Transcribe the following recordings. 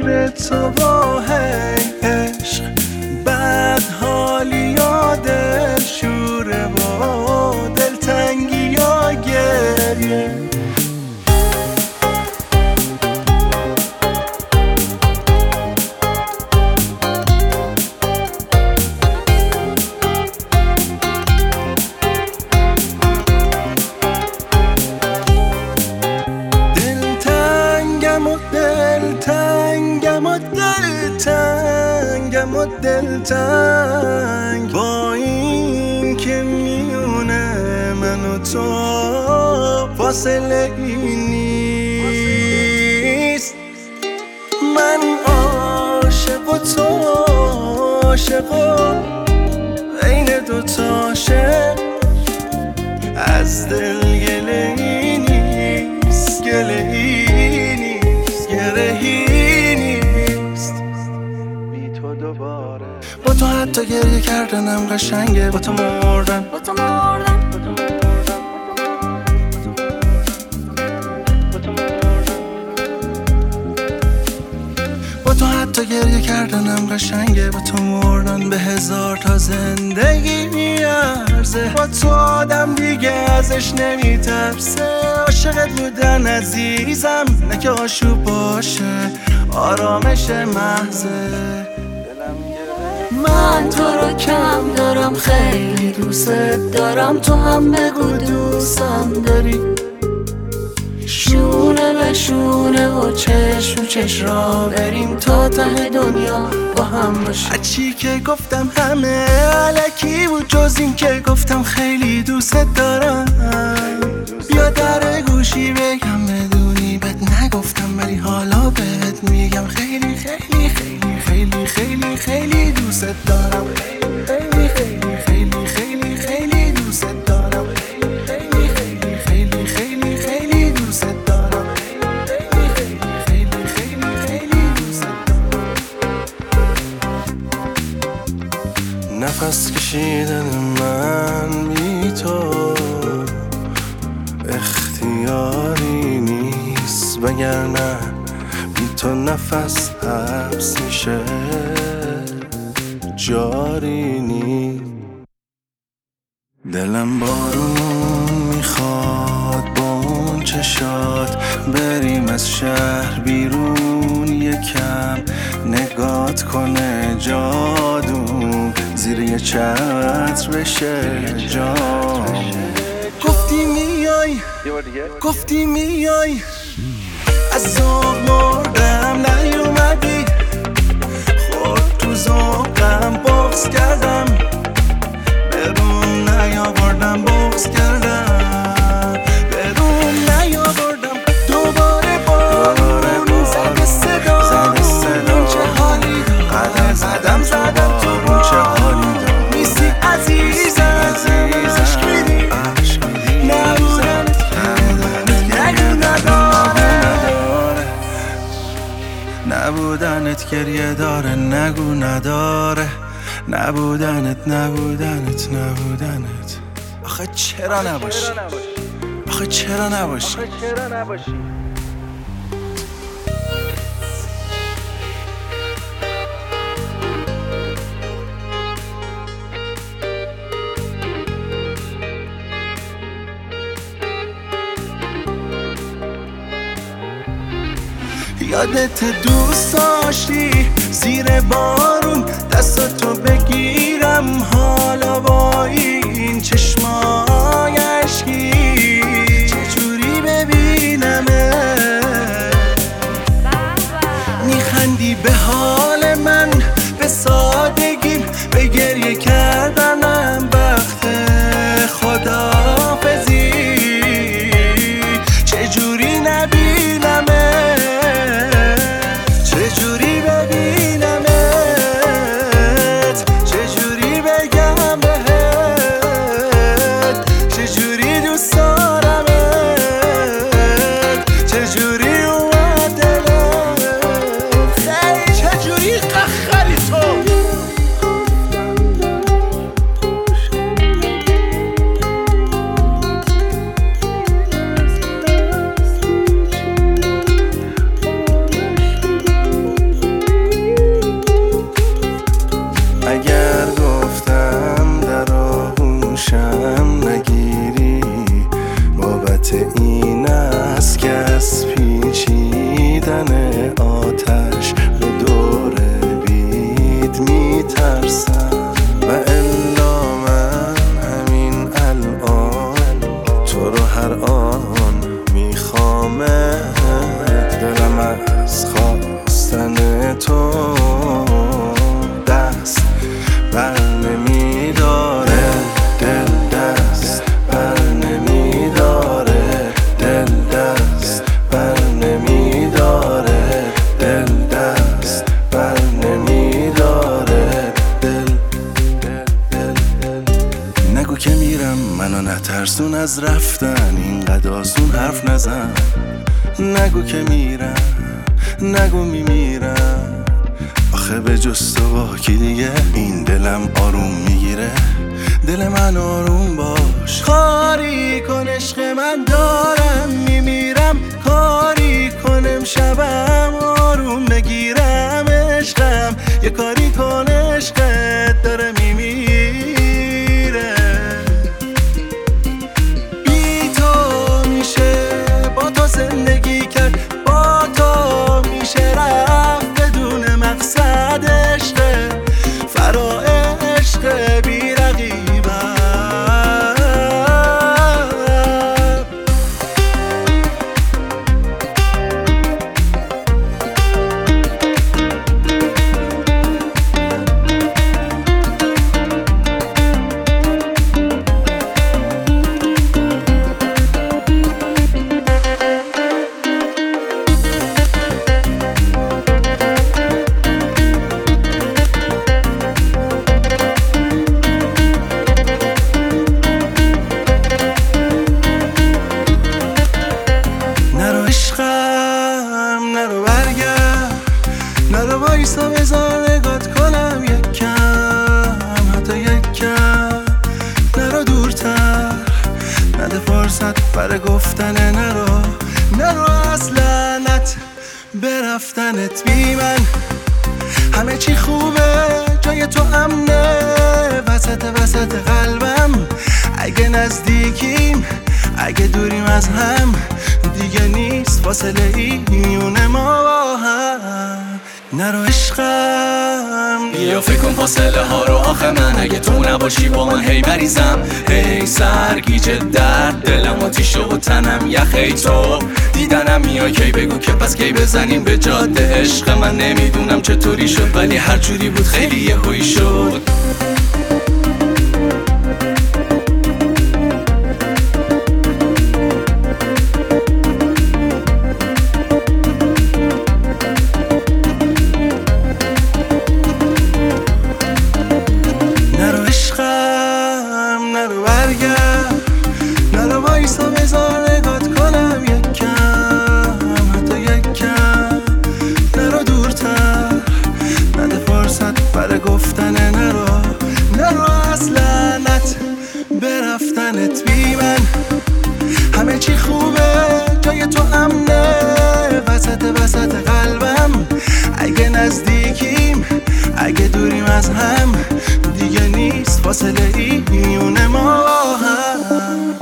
غیر تو با عشق بد حالی یا دل شوره با دلتنگی یا گریه دلتنگ با این که میونه من و تو فاصله ای نیست من عاشق و تو عاشق و بین دوتا عاشق از دل گله ای نیست گله ای نیست گرهی نیست بی تو دوباره با تو حتی گریه کردنم قشنگه با تو مردن با تو حتی گریه کردنم قشنگه با تو مردن به هزار تا زندگی میارزه با تو آدم دیگه ازش نمیترسه عاشقت بودن عزیزم نه که آشوب باشه آرامش محضه من تو رو کم دارم خیلی دوست دارم تو هم بگو دوستم داری شونه به شونه و چشم چشم را بریم تا ته دنیا با هم باشیم هرچی که گفتم همه علکی بود جز این که گفتم خیلی دوست دارم بیا در گوشی بگم بدونی بهت نگفتم ولی حالا بهت میگم خیلی خیلی خیلی خیلی خیلی خیلی دوست دارم خیلی خیلی خیلی خیلی خیلی دوست دارم خیلی خیلی خیلی خیلی خیلی دوست دارم خیلی خیلی خیلی خیلی دوست دارم نفس کشیدن من بی تو اختیاری نیست وگرنه بی تو نفس حبس میشه جاری نیست دلم بارون میخواد با اون چشات بریم از شهر بیرون یکم نگات کنه جادو زیر یه چتر بشه جام گفتی میای گفتی میای از ذوق مردم نیومدی خورد تو ذوقم بغض کردم بدون نیاوردم بغض کردم بدون نیاوردم دوباره بارون زد صدا اون چه حالی داره زدم تو اون چه حالی داره نیستی عزیزم عشق میدی نبودنت گریه داره نگو نداره نبودنت نبودنت نبودنت آخه چرا نباشی آخه چرا نباشی یادت دوست داشتی زیر بارون دستاتو بگیرم حالا با این چشمای اشکی چجوری ببینمه میخندی به حال من به سادگیم به گریه کردنم وقت خداحافظی چجوری نبینمه چجوری ببینمت چجوری بگم بهت علت این است که از پیچیدن آتش به دور بید میترسم و الا من همین الان تو رو هر آن میخوامت. دلم از خواستن تو دست بر نمیداره، دل دست بر نمیداره، دل دست بر نمیداره، دل دست بر نمیداره، دل نگو که میرم منو نترسون از رفتن، اینقدر آسون حرف نزن. نگو که میرم، نگو میمیرم، آخه به جز تو با کی دیگه این دلم آروم میگیره. دل من آروم باش، کاری کن عشق من دارم میمیرم، کاری کنم شبم آروم بگیرم. عشقم یه کاری کن عشقت داره میمیره. بی تو میشه با تو زندگی کرد، با تو میشه رفت بدون مقصد. عشق فرا عشق بی رقیبم. نرو برگرد، نرو وایسا بذار نگات کنم یک کم، حتی یک کم. نرو دورتر، نده فرصت برای گفتن. نرو اصلا نت برفتنت بی من. همه چی خوبه جای تو امنه، وسط قلبم. اگه نزدیکیم اگه دوریم از هم، دیگه نیست فاصله ای میونه ما با هم. نرو عشقم، بیا فکر کن فاصله ها رو. آخه من اگه تو نباشی با من هی مریضم، هی سرگیج درد، دلم آتیشه و تنم یخی. تو دیدنم میای کی بگو که پس کی بزنیم به جاده. عشق من نمیدونم چطوری شد ولی هر جوری بود خیلی یهویی شد. نرو برگرد، نرو وایسا بذار نگات کنم یک کم، حتی یک کم. نرو دورتر، نده فرصت برای گفتن. نرو اصلا نت برفتنت بی من. همه چی خوبه جای تو امنه، وسط قلبم. اگه نزدیکیم اگه دوریم از هم، دیگه نیست فاصله ای میونه ما با هم.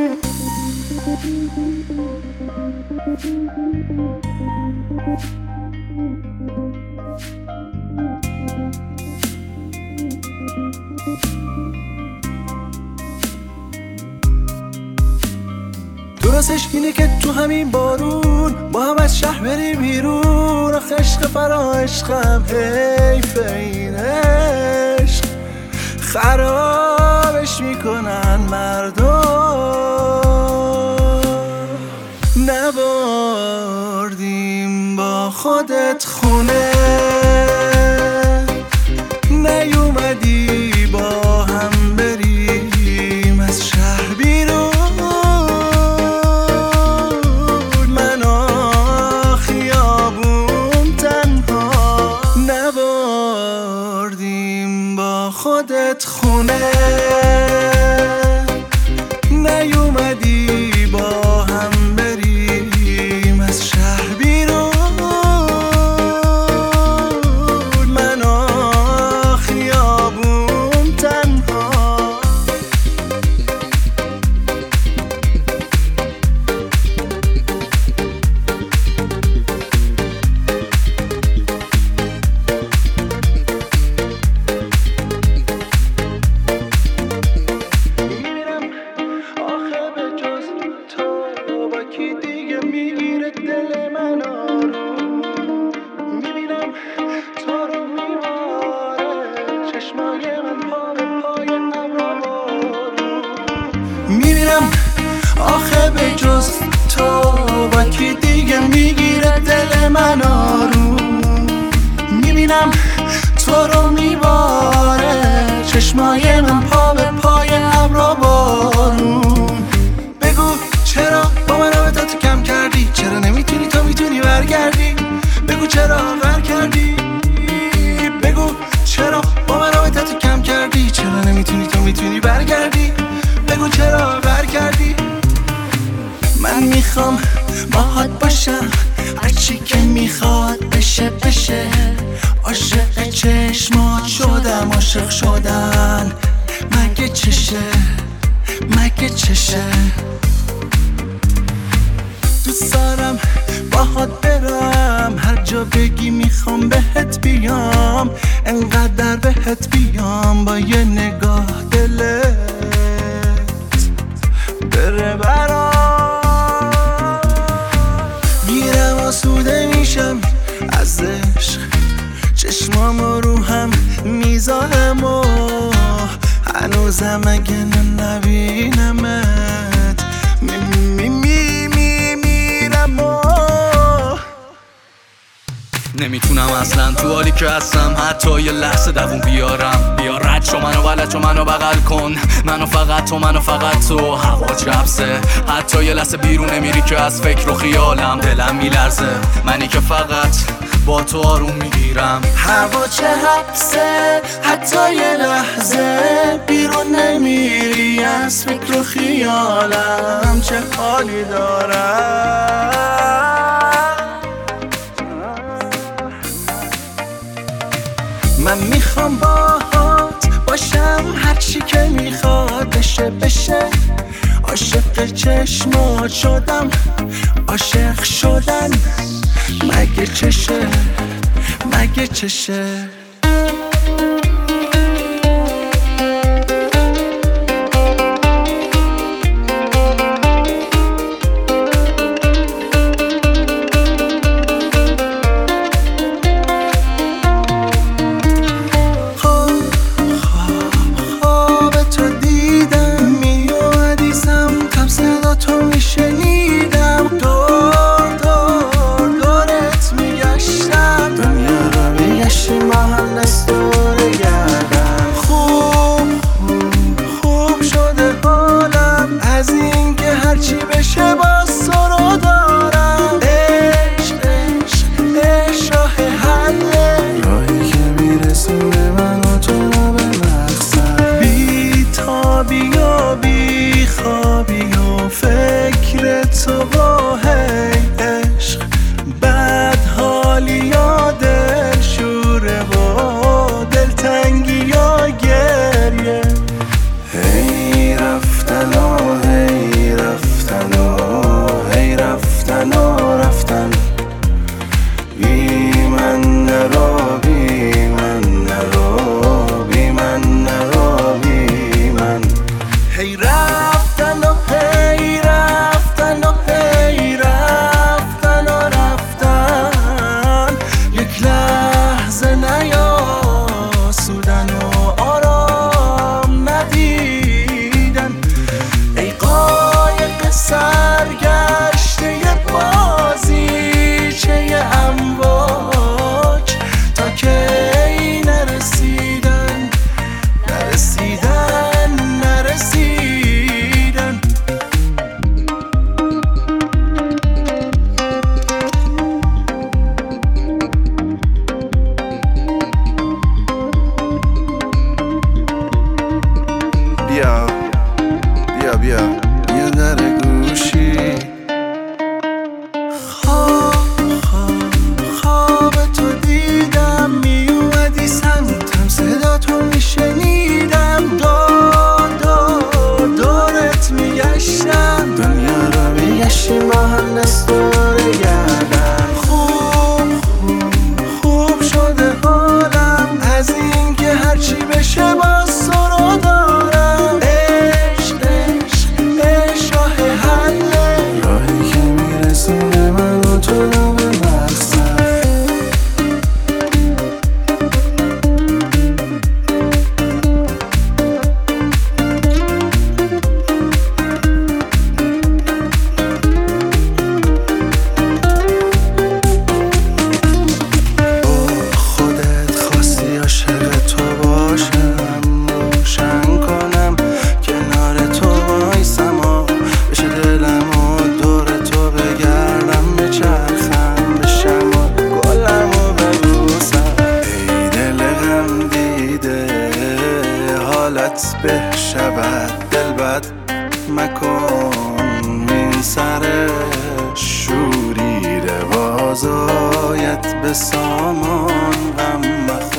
درستش اینه که تو همین بارون با هم از شهر بریم بیرون. آخه عشق فرا عشقم، حیف این عشق خرابش میکنن مردم. نبردیم با خودت خونه، نیومدی با هم بریم از شهر بیرون. من خیابون تنها، نبردیم با خودت خونه، نیومدی با هم بریم از شهر بیرون. من خیابون یکی دیگه میگیره دل من آروم. میبینم تو رو میباره چشمای من پا به پای ابرا بارون. میبینم آخه به جز تو با کی دیگه میگیره دل من آروم. میبینم تو رو میباره چشمای من پا به پای ابرا بارون. بگو چرا با من رابطه تو کم کردی؟ چرا نمیتونی تو میتونی برگردی؟ بگو چرا غر کردی؟ بگو چرا با من رابطه تو کم کردی؟ چرا نمیتونی تو میتونی برگردی؟ بگو چرا غر کردی؟ من میخوام باهات باشم هرچی که میخواد بشه بشه. عاشق چشمات شدم عاشق شدن مگه چشه مگه چشه. دوست دارم باهات برم هر جا بگی میخوام بهت بیام. انقدر بهت بیام با یه نگاه دلت بره برام. میرم آسوده میشم از عشق چشمام رو هم میذارم و هنوزم اگه نبینمت میرم و نمیتونم اصلا تو حالی که هستم حتی یه لحظه دووم بیارم. بیا رد شو منو ولد شو منو بغل کن منو فقط تو منو فقط تو. هوا چپسه حتی یه لحظه بیرون نمیری که از فکر و خیالم دلم میلرزه. منی که فقط با تو آروم میگیرم. هوا چه حبسه حتی یه لحظه بیرون نمیری از فکر و خیالم چه حالی دارم. من میخوام باهات باشم هرچی که میخواد بشه بشه. عاشق چشمات شدم عاشق شدن مگه چشه مگه چشه. شنیدم دور دورت میگشتم دنیا رو میگشتیم فضایت به سامان غم مخور.